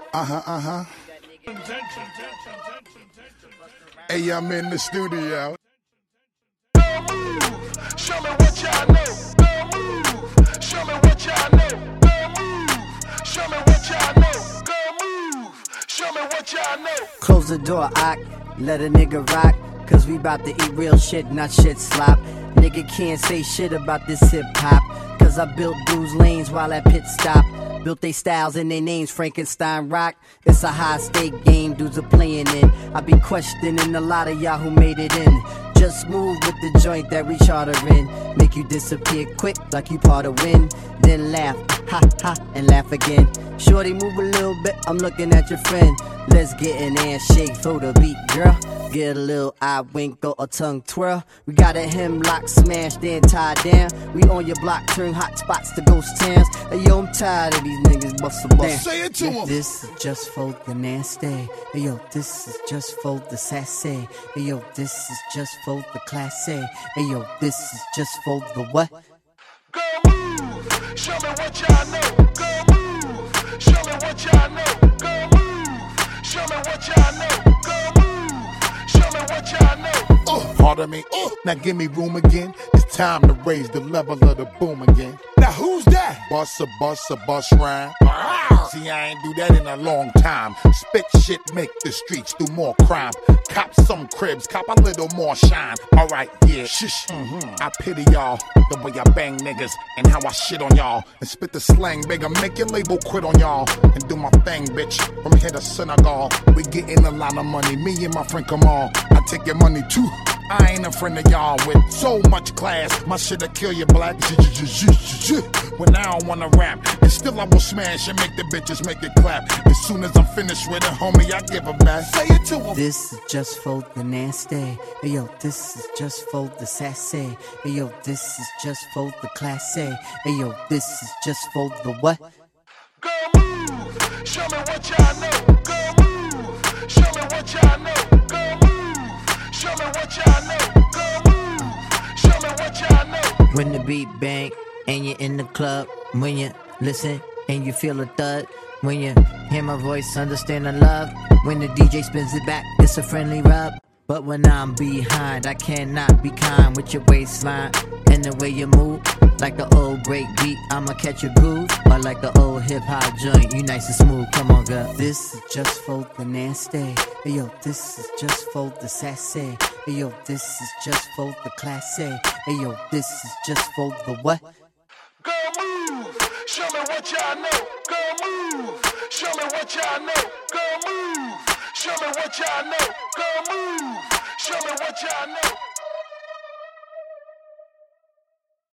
Hey, I'm in the studio. Show me what y'all know. Go move. Show me what y'all know. Go move. Show me what y'all know. Go move. Show me what y'all know. Close the door, Ock. Let a nigga rock. Cause we bout to eat real shit, not shit slop. Nigga can't say shit about this hip hop. Cause I built dudes lanes while at pit stop. Built they styles and they names, Frankenstein rock. It's a high stake game, dudes are playing in. I be questioning a lot of y'all who made it in. Just move with the joint that we charter in. Make you disappear quick like you part of wind. Then laugh, ha ha, and laugh again. Shorty, move a little bit, I'm looking at your friend. Let's get an ass shake for the beat, girl. Get a little eye wink or a tongue twirl. We got a hemlock smashed and tied down. We on your block, turn hot spots to ghost towns. Hey yo, I'm tired of these niggas bustin' down. Say it to him. This is just for the nasty. Hey yo, this is just for the sassy. Hey yo, this is just for the classy. Hey yo, this is just for the what? Go move. Show me what y'all know. Go move. Show me what y'all know. Go move. Show me what y'all know. Go move. Show me what y'all know. Pardon me. Now give me room again. It's time to raise the level of the boom again. Now who's that? Bust rhyme. See, I ain't do that in a long time. Spit shit, make the streets do more crime. Cop some cribs, cop a little more shine. Alright, yeah, shush. I pity y'all, the way I bang niggas and how I shit on y'all. And spit the slang bigger, make your label quit on y'all. And do my thing, bitch, from here to Senegal. We getting a lot of money, me and my friend Kamal. I take your money too. I ain't a friend of y'all with so much class. My shit'll kill you, black. When I don't wanna rap, and still I will smash and make the bitches make it clap. As soon as I'm finished with it, homie, I give a back. Say it to him. This is just for the nasty. Hey yo, this is just for the sassy. Hey yo, this is just for the classy. Hey yo, this is just for the what? Go move. Show me what y'all know. Go move. Show me what y'all know. Go move. Show me what y'all know. Go move. Show me what y'all know. When the beat bang and you're in the club, when you listen and you feel a thud, when you hear my voice, understand the love. When the DJ spins it back, it's a friendly rub. But when I'm behind, I cannot be kind with your waistline and the way you move. Like the old break beat, I'ma catch a groove. Or like the old hip hop joint, you nice and smooth, come on girl. This is just for the nasty. Hey yo, this is just for the sassy. Hey yo, this is just for the classy. Hey yo, this is just for the what? Go move. Show me what y'all know. Go move. Show me what y'all know. Go move. Show me what y'all know. Go move. Show me what y'all know.